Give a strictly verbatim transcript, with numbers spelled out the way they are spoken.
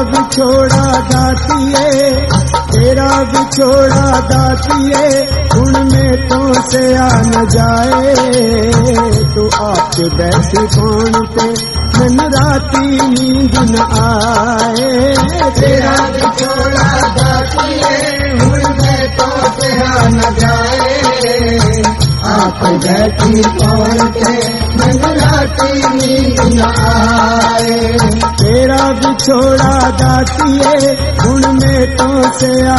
बिछोड़ा दातिए, तेरा बिछोड़ा दातिए, गुण में तो से आ न जाए। तू आके बैठी कौन पे दिन राती नींद न आए। तेरा बिछोड़ा दातिए, गुण में तो से आ न जाए। आप बैठी कौन पे दिन राती नींद न आए। तेरा बिछोड़ा दातिए, गुण में तो से आ